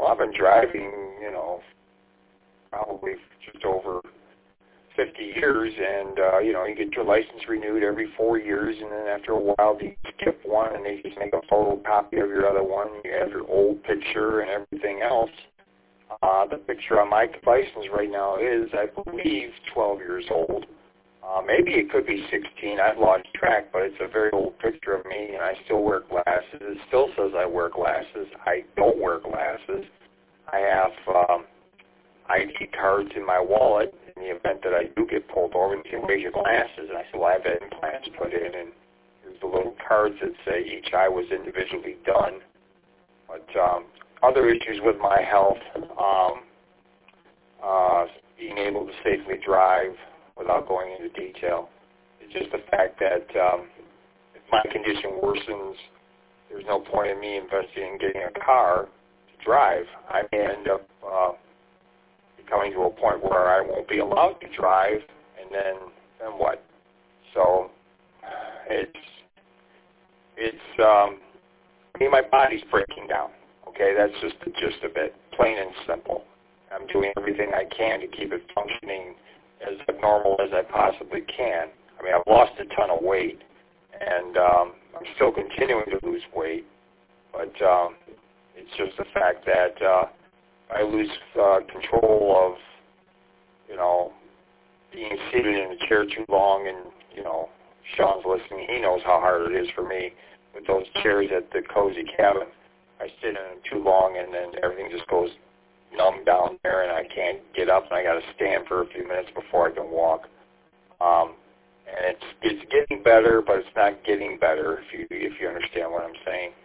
Well, I've been driving, probably just over 50 years, and, you get your license renewed every 4 years, and then after a while you skip one, and they just make a photocopy of your other one. You have your old picture and everything else. The picture on my license right now is, I believe, 12 years old. Maybe it could be 16. I've lost track, but it's a very old picture of me, and I still wear glasses. It still says I wear glasses. I don't wear glasses. I have ID cards in my wallet in the event that I do get pulled over and say, "Where's your glasses?" And I say, "Well, I have implants put in," and there's the little cards that say each eye was individually done. But other issues with my health, being able to safely drive without going into detail, it's just the fact that if my condition worsens, there's no point in me investing in getting a car to drive. I may end up coming to a point where I won't be allowed to drive, and then what? So my body's breaking down. Okay, that's just the gist of it, plain and simple. I'm doing everything I can to keep it functioning as normal as I possibly can. I mean, I've lost a ton of weight, and I'm still continuing to lose weight, but it's just the fact that I lose control of, being seated in a chair too long, and, Sean's listening. He knows how hard it is for me with those chairs at the Cozy Cabin. I sit in them too long, and then everything just goes numb down there, and I can't get up, and I got to stand for a few minutes before I can walk. And it's getting better, but it's not getting better, if you understand what I'm saying.